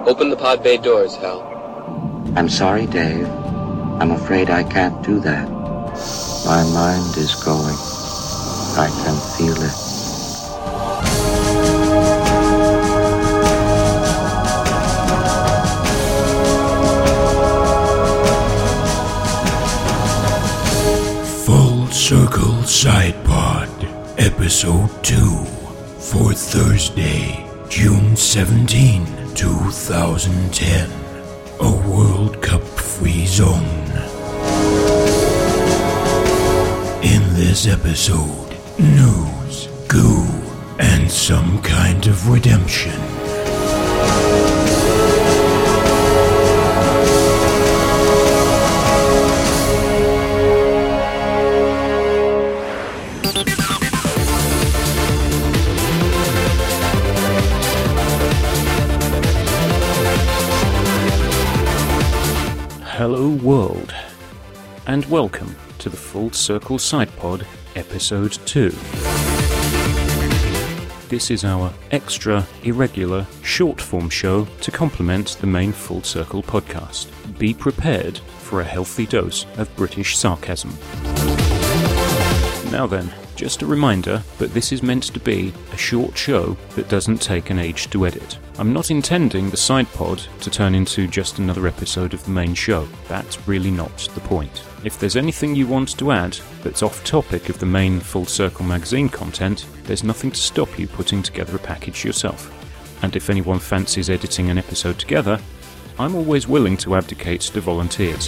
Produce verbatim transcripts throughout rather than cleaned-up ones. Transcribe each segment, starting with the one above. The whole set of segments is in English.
Open the pod bay doors, Hal. I'm sorry, Dave. I'm afraid I can't do that. My mind is going. I can feel it. Full Circle Side Pod, Episode two, for Thursday, June seventeenth, twenty ten. A World Cup free zone. In this episode, news, goo, and some kind of redemption. Hello world, and welcome to the Full Circle Side Pod, Episode two. This is our extra, irregular, short-form show to complement the main Full Circle podcast. Be prepared for a healthy dose of British sarcasm. Now then, just a reminder that this is meant to be a short show that doesn't take an age to edit. I'm not intending the side pod to turn into just another episode of the main show. That's really not the point. If there's anything you want to add that's off topic of the main Full Circle magazine content, there's nothing to stop you putting together a package yourself. And if anyone fancies editing an episode together, I'm always willing to abdicate to volunteers.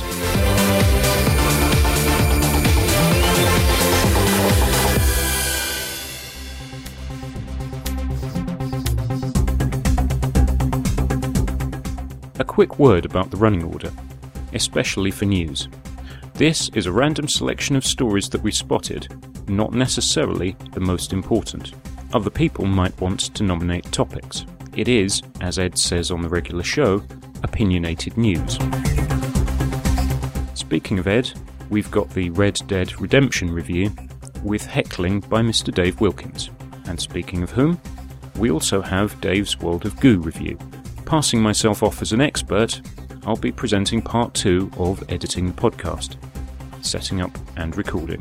A quick word about the running order, especially for news. This is a random selection of stories that we spotted, not necessarily the most important. Other people might want to nominate topics. It is, as Ed says on the regular show, opinionated news. Speaking of Ed, we've got the Red Dead Redemption review with heckling by Mister Dave Wilkins. And speaking of whom, we also have Dave's World of Goo review. Passing myself off as an expert, I'll be presenting part two of editing the podcast, setting up and recording.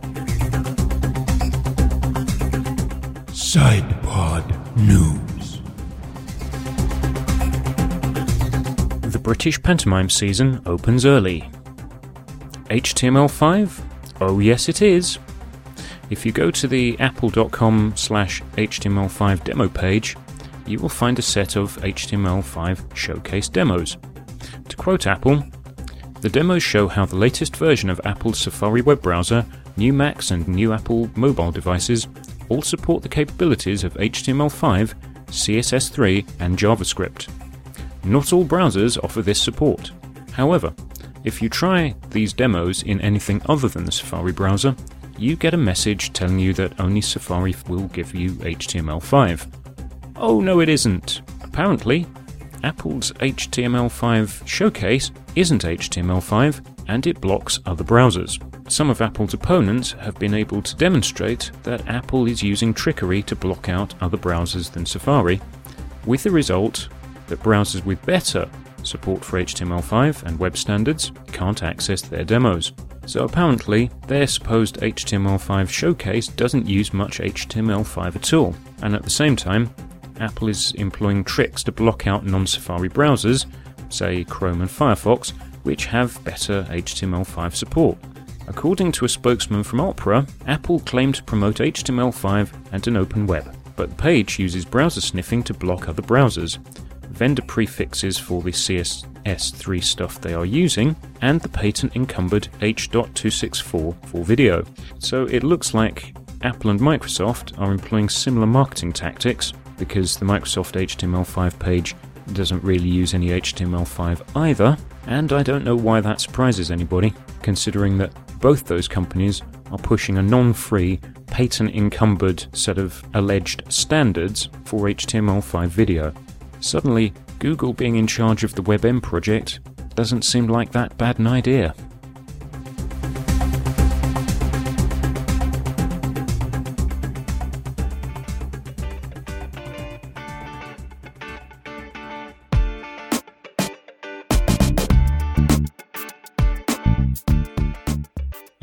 Side Pod News. The British pantomime season opens early. H T M L five? Oh yes it is. If you go to the apple.com slash HTML5 demo page, you will find a set of H T M L five showcase demos. To quote Apple, the demos show how the latest version of Apple's Safari web browser, new Macs and new Apple mobile devices all support the capabilities of H T M L five, C S S three and JavaScript. Not all browsers offer this support. However, if you try these demos in anything other than the Safari browser, you get a message telling you that only Safari will give you H T M L five. Oh no it isn't. Apparently, Apple's H T M L five showcase isn't H T M L five and it blocks other browsers. Some of Apple's opponents have been able to demonstrate that Apple is using trickery to block out other browsers than Safari, with the result that browsers with better support for H T M L five and web standards can't access their demos. So apparently, their supposed H T M L five showcase doesn't use much H T M L five at all, and at the same time, Apple is employing tricks to block out non-Safari browsers, say Chrome and Firefox, which have better H T M L five support. According to a spokesman from Opera, Apple claimed to promote H T M L five and an open web, but the page uses browser sniffing to block other browsers, vendor prefixes for the C S S three stuff they are using, and the patent-encumbered H two sixty-four for video. So it looks like Apple and Microsoft are employing similar marketing tactics, because the Microsoft H T M L five page doesn't really use any H T M L five either, and I don't know why that surprises anybody, considering that both those companies are pushing a non-free, patent-encumbered set of alleged standards for H T M L five video. Suddenly, Google being in charge of the WebM project doesn't seem like that bad an idea.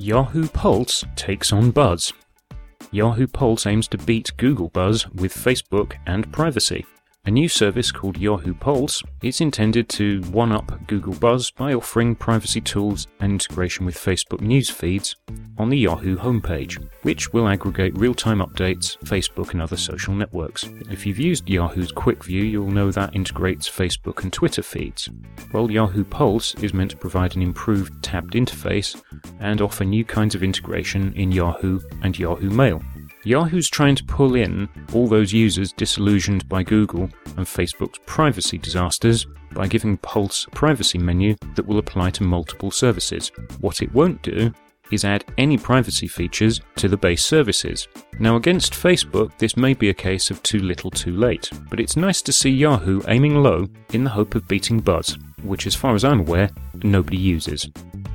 Yahoo Pulse takes on Buzz. Yahoo Pulse aims to beat Google Buzz with Facebook and privacy. A new service called Yahoo Pulse is intended to one-up Google Buzz by offering privacy tools and integration with Facebook news feeds on the Yahoo homepage, which will aggregate real-time updates, Facebook and other social networks. If you've used Yahoo's Quick View, you'll know that integrates Facebook and Twitter feeds. Well, Yahoo Pulse is meant to provide an improved tabbed interface and offer new kinds of integration in Yahoo and Yahoo Mail. Yahoo's trying to pull in all those users disillusioned by Google and Facebook's privacy disasters by giving Pulse a privacy menu that will apply to multiple services. What it won't do is add any privacy features to the base services. Now, against Facebook, this may be a case of too little too late, but it's nice to see Yahoo aiming low in the hope of beating Buzz, which, as far as I'm aware, nobody uses.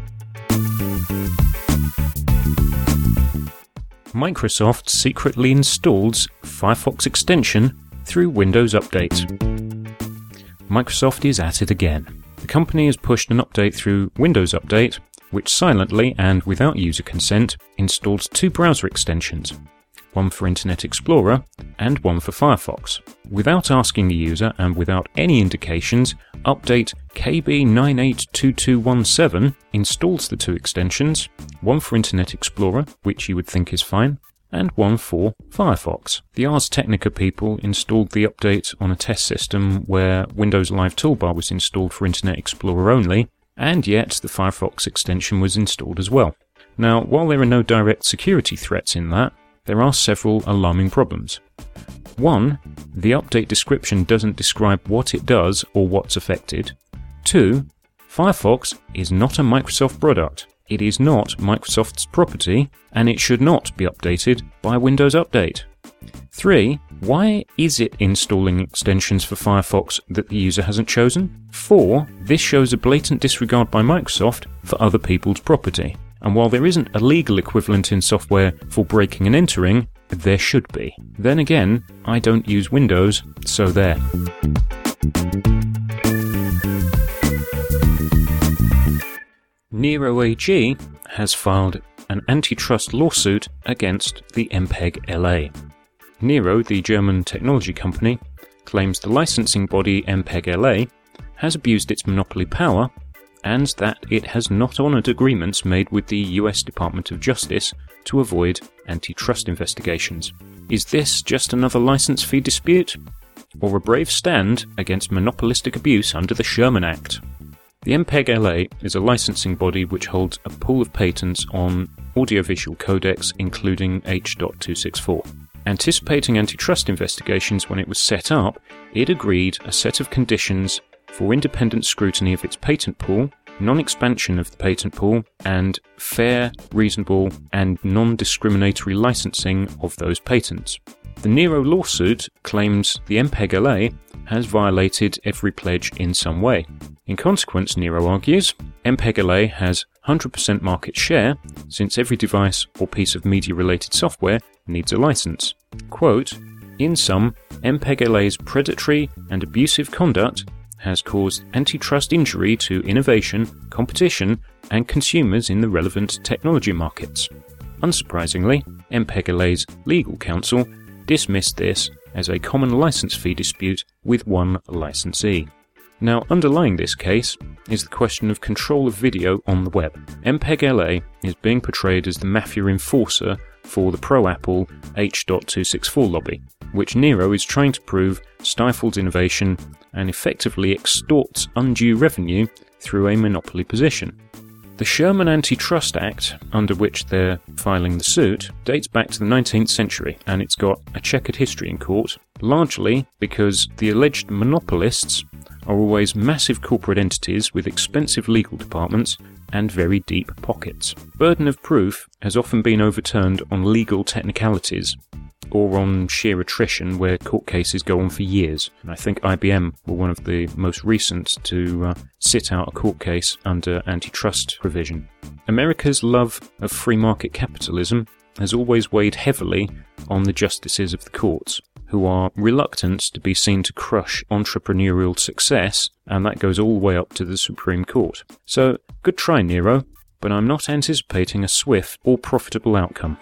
Microsoft secretly installs Firefox extension through Windows Update. Microsoft is at it again. The company has pushed an update through Windows Update, which silently and without user consent installs two browser extensions, one for Internet Explorer and one for Firefox. Without asking the user and without any indications, update K B nine eight two two one seven installs the two extensions, one for Internet Explorer, which you would think is fine, and one for Firefox. The Ars Technica people installed the update on a test system where Windows Live Toolbar was installed for Internet Explorer only, and yet the Firefox extension was installed as well. Now, while there are no direct security threats in that, there are several alarming problems. One, the update description doesn't describe what it does or what's affected. Two, Firefox is not a Microsoft product. It is not Microsoft's property, and it should not be updated by Windows Update. Three, why is it installing extensions for Firefox that the user hasn't chosen? Four, this shows a blatant disregard by Microsoft for other people's property. And while there isn't a legal equivalent in software for breaking and entering, there should be. Then again, I don't use Windows, so there. Nero A G has filed an antitrust lawsuit against the M P E G L A. Nero, the German technology company, claims the licensing body M P E G L A has abused its monopoly power and that it has not honoured agreements made with the U S Department of Justice to avoid antitrust investigations. Is this just another license fee dispute? Or a brave stand against monopolistic abuse under the Sherman Act? The M P E G L A is a licensing body which holds a pool of patents on audiovisual codecs including H two sixty-four. Anticipating antitrust investigations when it was set up, it agreed a set of conditions for independent scrutiny of its patent pool, non-expansion of the patent pool, and fair, reasonable, and non-discriminatory licensing of those patents. The Nero lawsuit claims the M P E G L A has violated every pledge in some way. In consequence, Nero argues, M P E G L A has one hundred percent market share since every device or piece of media-related software needs a license. Quote, in sum, M P E G L A's predatory and abusive conduct has caused antitrust injury to innovation, competition, and consumers in the relevant technology markets. Unsurprisingly, M P E G L A's legal counsel dismissed this as a common license fee dispute with one licensee. Now, underlying this case is the question of control of video on the web. M P E G L A is being portrayed as the mafia enforcer for the pro-Apple H two sixty-four lobby, which Nero is trying to prove stifles innovation and effectively extorts undue revenue through a monopoly position. The Sherman Antitrust Act, under which they're filing the suit, dates back to the nineteenth century, and it's got a checkered history in court, largely because the alleged monopolists are always massive corporate entities with expensive legal departments and very deep pockets. Burden of proof has often been overturned on legal technicalities, or on sheer attrition where court cases go on for years. And I think I B M were one of the most recent to uh, sit out a court case under antitrust provision. America's love of free market capitalism has always weighed heavily on the justices of the courts, who are reluctant to be seen to crush entrepreneurial success, and that goes all the way up to the Supreme Court. So, good try, Nero, but I'm not anticipating a swift or profitable outcome.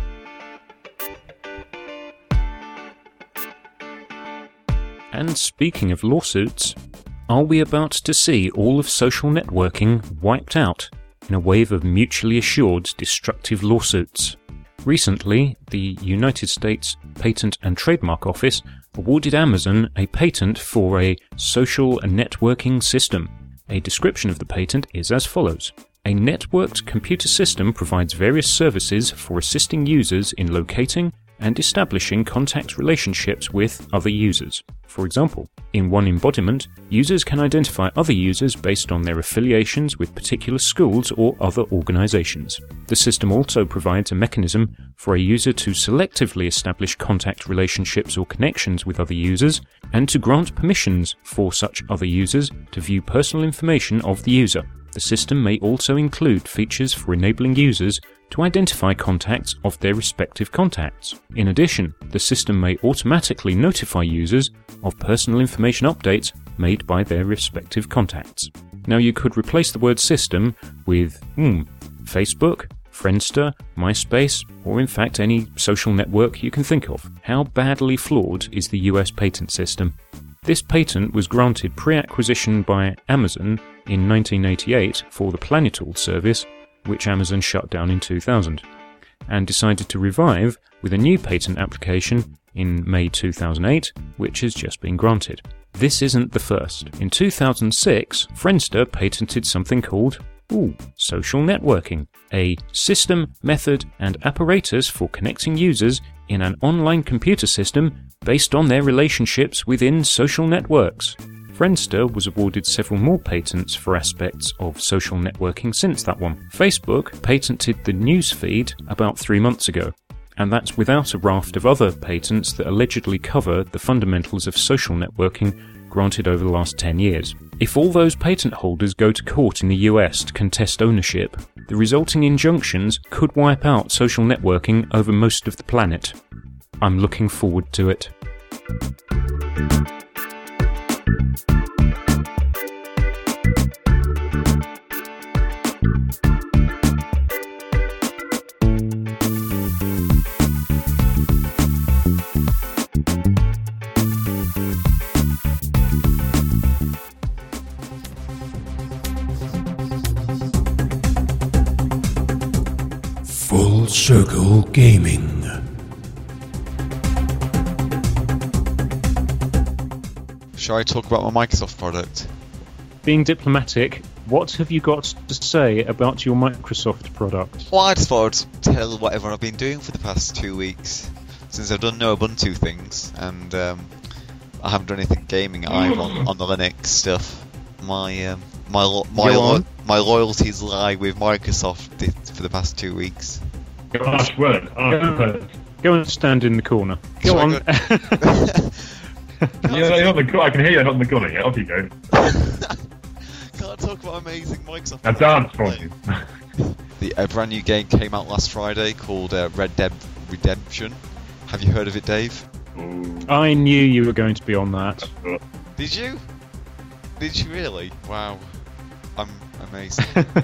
And speaking of lawsuits, are we about to see all of social networking wiped out in a wave of mutually assured destructive lawsuits? Recently, the United States Patent and Trademark Office awarded Amazon a patent for a social networking system. A description of the patent is as follows. A networked computer system provides various services for assisting users in locating and establishing contact relationships with other users. For example, in one embodiment, users can identify other users based on their affiliations with particular schools or other organizations. The system also provides a mechanism for a user to selectively establish contact relationships or connections with other users, and to grant permissions for such other users to view personal information of the user. The system may also include features for enabling users to identify contacts of their respective contacts. In addition, the system may automatically notify users of personal information updates made by their respective contacts. Now, you could replace the word system with hmm, Facebook, Friendster, MySpace, or in fact any social network you can think of. How badly flawed is the U S patent system? This patent was granted pre-acquisition by Amazon in nineteen eighty-eight for the Planetool service, which Amazon shut down in two thousand, and decided to revive with a new patent application in May two thousand eight, which has just been granted. This isn't the first. In two thousand six, Friendster patented something called ooh, social networking, a system, method, and apparatus for connecting users in an online computer system based on their relationships within social networks. Friendster was awarded several more patents for aspects of social networking since that one. Facebook patented the news feed about three months ago, and that's without a raft of other patents that allegedly cover the fundamentals of social networking granted over the last ten years. If all those patent holders go to court in the U S to contest ownership, the resulting injunctions could wipe out social networking over most of the planet. I'm looking forward to it. Full Circle Gaming. Shall I talk about my Microsoft product? Being diplomatic, what have you got to say about your Microsoft product? Well, I just thought I'd tell whatever I've been doing for the past two weeks, since I've done no Ubuntu things, and um, I haven't done anything gaming either on, on the Linux stuff. My um, my lo- my lo- my loyalties lie with Microsoft th- for the past two weeks. Harsh word. Harsh word. Go and stand in the corner. Go So I on. got- You're not, you're not the, go- I can hear you, not in the corner yet. Off you go. Can't talk about amazing Microsoft. Now dance for you. The a brand new game came out last Friday called uh, Red Dead Redemption. Have you heard of it, Dave? I knew you were going to be on that. Did you? Did you really? Wow, I'm amazing.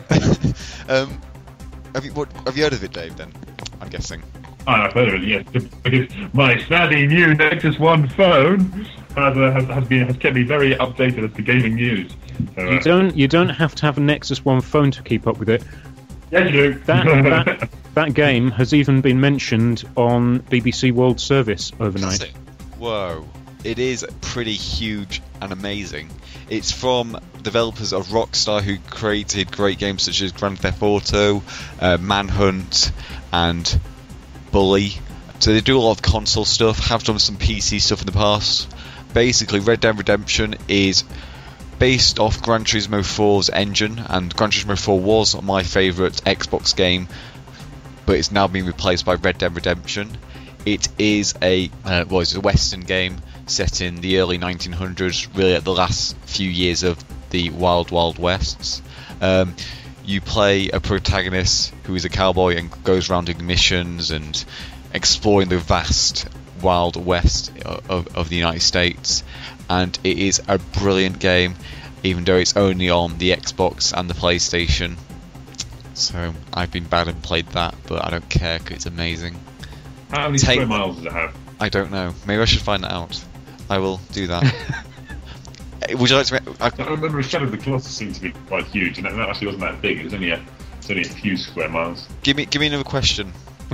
um, have you what, have you heard of it, Dave? Then I'm guessing. Oh, I've heard of it, yes. Because my snazzy new Nexus One phone has, uh, has, has been has kept me very updated as to gaming news. So, uh, You don't. You don't have to have a Nexus One phone to keep up with it. yes, you do. That that, that game has even been mentioned on B B C World Service overnight. Has it? Whoa, it is pretty huge and amazing. It's from developers of Rockstar, who created great games such as Grand Theft Auto, uh, Manhunt, and Bully. So they do a lot of console stuff, have done some P C stuff in the past. Basically, Red Dead Redemption is based off Gran Turismo four's engine, and Gran Turismo four was my favourite Xbox game, but it's now been replaced by Red Dead Redemption. It is a uh, well, it's a Western game set in the early nineteen hundreds, really at the last few years of the Wild Wild Wests. Um, you play a protagonist who is a cowboy and goes around doing missions and exploring the vast Wild West of, of the United States, and it is a brilliant game, even though it's only on the Xbox and the PlayStation. So I've been bad and played that, but I don't care because it's amazing. How many Take- square miles does it have? I don't know. Maybe I should find that out. I will do that. Would you like to? I, I remember Shadow of the Colossus seemed to be quite huge, and that actually wasn't that big. It was only a, it's only a few square miles. give me, give me another question.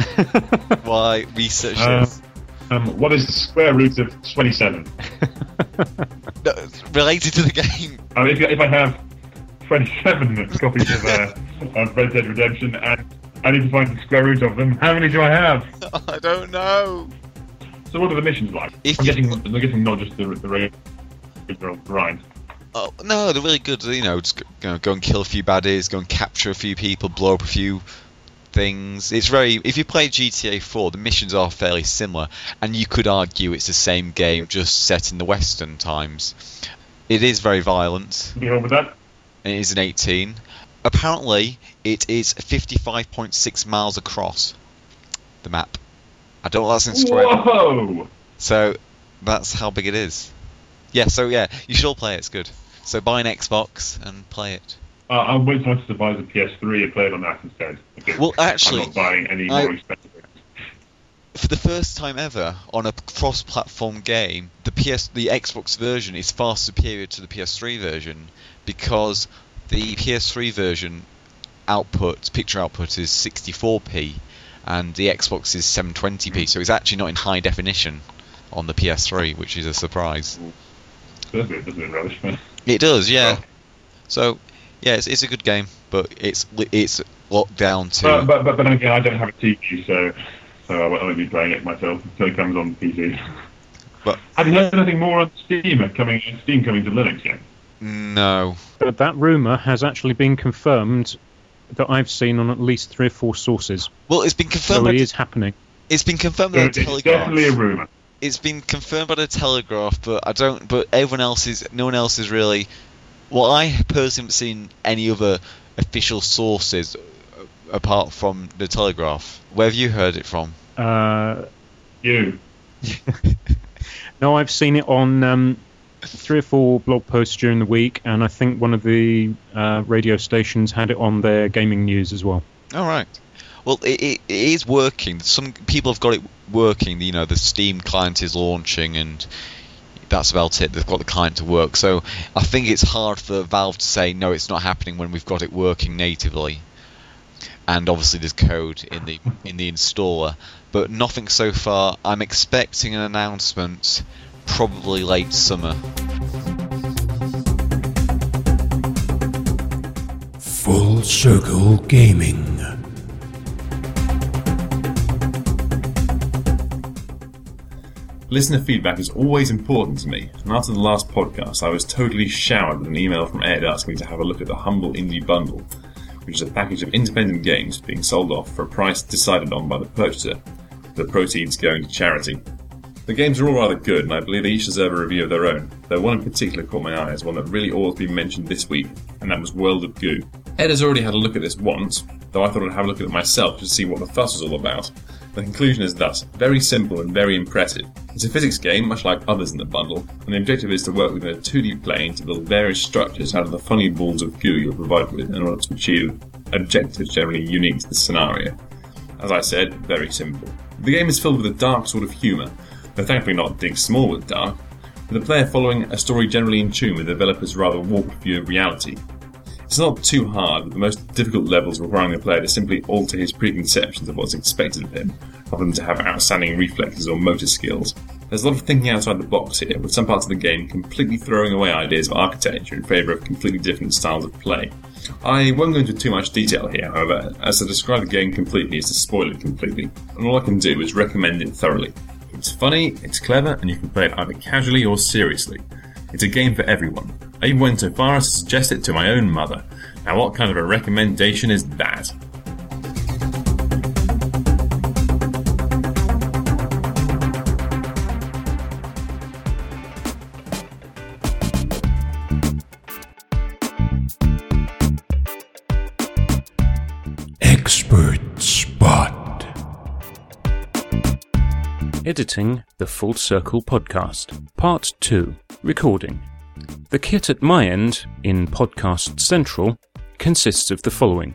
Why research Uh, this? Um, what is the square root of twenty-seven? No, related to the game. I mean, if, if I have twenty-seven copies of, uh, of Red Dead Redemption, and I need to find the square root of them, how many do I have? I don't know. So what are the missions like? If I'm you- guessing, I'm guessing not just the, the regular grind. Oh no, they're really good. You know, just go, you know, go and kill a few baddies, go and capture a few people, blow up a few things. It's very. If you play G T A four, the missions are fairly similar, and you could argue it's the same game just set in the Western times. It is very violent. You on with that? It is an eighteen. Apparently, it is fifty-five point six miles across the map. I don't know what that's in square. Whoa! So that's how big it is. Yeah. So yeah, you should all play it. It's good. So buy an Xbox and play it. Uh, I'm waiting to buy the P S three and play it on that instead. because Well, actually, I'm not buying any I- more expensive. For the first time ever on a cross-platform game, the P S, the Xbox version is far superior to the P S three version because the P S three version output, picture output, is sixty-four p, and the Xbox is seven twenty p. So it's actually not in high definition on the P S three, which is a surprise. Does it? Does it rubbish, man? It does, yeah. Oh. So yeah, it's, it's a good game, but it's it's locked down to. But, but, but, but then again, I don't have a T V, so so I won't be playing it myself until it comes on P C. But- have you heard anything more on Steam coming? Steam coming to Linux yet? No. But that rumour has actually been confirmed that I've seen on at least three or four sources. Well, it's been confirmed. So by it the- is happening. It's been confirmed So by it's the Telegraph. definitely a rumor. It's been confirmed by the Telegraph, but I don't. But everyone else is. No one else is really. Well, I personally haven't seen any other official sources uh, apart from the Telegraph. Where have you heard it from? Uh, You. no, I've seen it on um, three or four blog posts during the week, and I think one of the uh, radio stations had it on their gaming news as well. All right. Well, it, it, it is working. Some people have got it working. You know, the Steam client is launching, and that's about it. They've got the client to work. So I think it's hard for Valve to say no, it's not happening when we've got it working natively. And obviously, there's code in the in the installer, but nothing so far. I'm expecting an announcement probably late summer. Full Circle Gaming. Listener feedback is always important to me, and after the last podcast I was totally showered with an email from Ed asking me to have a look at the Humble Indie Bundle, which is a package of independent games being sold off for a price decided on by the purchaser, with the proceeds going to charity. The games are all rather good, and I believe they each deserve a review of their own, though one in particular caught my eye as one that really ought to be mentioned this week, and that was World of Goo. Ed has already had a look at this once, though I thought I'd have a look at it myself to see what the fuss was all about. The conclusion is thus, very simple and very impressive. It's a physics game, much like others in the bundle, and the objective is to work within a two D plane to build various structures out of the funny balls of goo you're provided with in order to achieve objectives generally unique to the scenario. As I said, very simple. The game is filled with a dark sort of humour, though thankfully not Dig Small with dark, with the player following a story generally in tune with the developer's rather warped view of reality. It's not too hard, with the most difficult levels requiring the player to simply alter his preconceptions of what's expected of him, rather than to have outstanding reflexes or motor skills. There's a lot of thinking outside the box here, with some parts of the game completely throwing away ideas of architecture in favour of completely different styles of play. I won't go into too much detail here, however, as to describe the game completely is to spoil it completely, and all I can do is recommend it thoroughly. It's funny, it's clever, and you can play it either casually or seriously. It's a game for everyone. I even went so far as to suggest it to my own mother. Now what kind of a recommendation is that? Expert Spot. Editing the Full Circle Podcast. Part two. Recording. The kit at my end, in Podcast Central, consists of the following.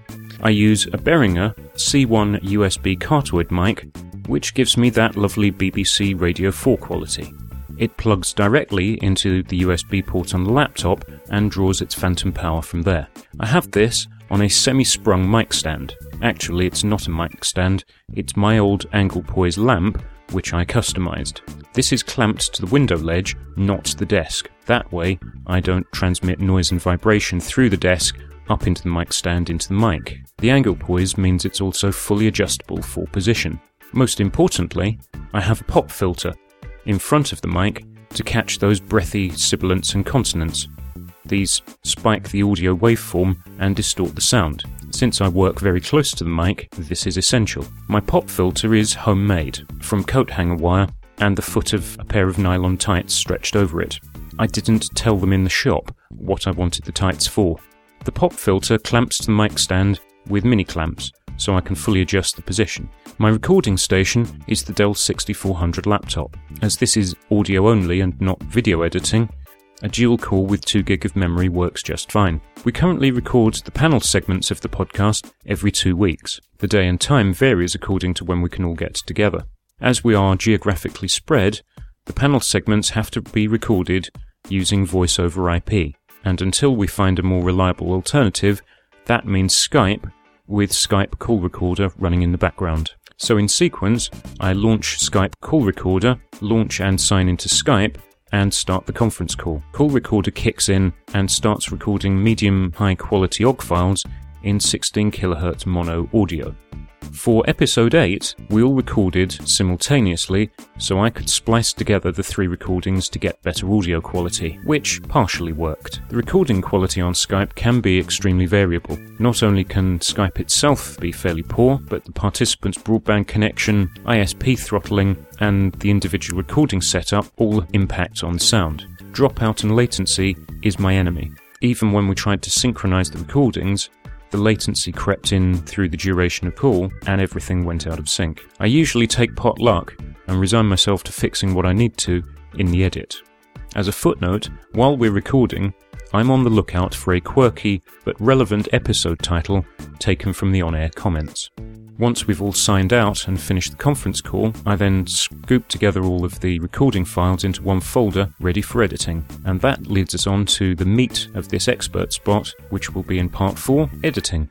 I use a Behringer C one U S B cardioid mic, which gives me that lovely B B C Radio four quality. It plugs directly into the U S B port on the laptop and draws its phantom power from there. I have this on a semi-sprung mic stand. Actually, it's not a mic stand, it's my old angle poise lamp, which I customised. This is clamped to the window ledge, not the desk. That way, I don't transmit noise and vibration through the desk up into the mic stand into the mic. The angle poise means it's also fully adjustable for position. Most importantly, I have a pop filter in front of the mic to catch those breathy sibilants and consonants. These spike the audio waveform and distort the sound. Since I work very close to the mic, this is essential. My pop filter is homemade, from coat hanger wire and the foot of a pair of nylon tights stretched over it. I didn't tell them in the shop what I wanted the tights for. The pop filter clamps to the mic stand with mini clamps, so I can fully adjust the position. My recording station is the Dell sixty-four hundred laptop. As this is audio only and not video editing, a dual core with two gig of memory works just fine. We currently record the panel segments of the podcast every two weeks. The day and time varies according to when we can all get together. As we are geographically spread, the panel segments have to be recorded using voice over I P, and until we find a more reliable alternative, that means Skype with Skype Call Recorder running in the background. So in sequence, I launch Skype Call Recorder, launch and sign into Skype, and start the conference call. Call Recorder kicks in and starts recording medium high quality O G files in sixteen kilohertz mono audio. For episode eight, we all recorded simultaneously, so I could splice together the three recordings to get better audio quality, which partially worked. The recording quality on Skype can be extremely variable. Not only can Skype itself be fairly poor, but the participant's broadband connection, I S P throttling, and the individual recording setup all impact on the sound. Dropout and latency is my enemy. Even when we tried to synchronize the recordings, the latency crept in through the duration of call, and everything went out of sync. I usually take pot luck and resign myself to fixing what I need to in the edit. As a footnote, while we're recording, I'm on the lookout for a quirky but relevant episode title taken from the on-air comments. Once we've all signed out and finished the conference call, I then scoop together all of the recording files into one folder ready for editing. And that leads us on to the meat of this expert spot, which will be in part four, editing.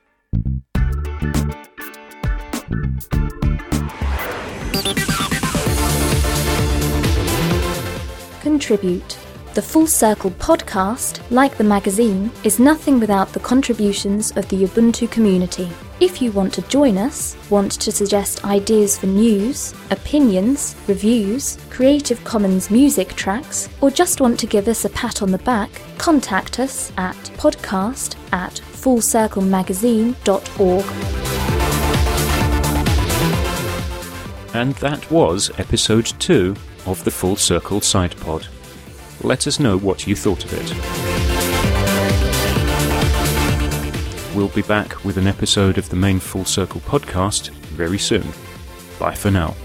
Contribute. The Full Circle podcast, like the magazine, is nothing without the contributions of the Ubuntu community. If you want to join us, want to suggest ideas for news, opinions, reviews, Creative Commons music tracks, or just want to give us a pat on the back, contact us at podcast at fullcirclemagazine dot org. And that was episode two of the Full Circle Side Pod. Let us know what you thought of it. We'll be back with an episode of the main Full Circle podcast very soon. Bye for now.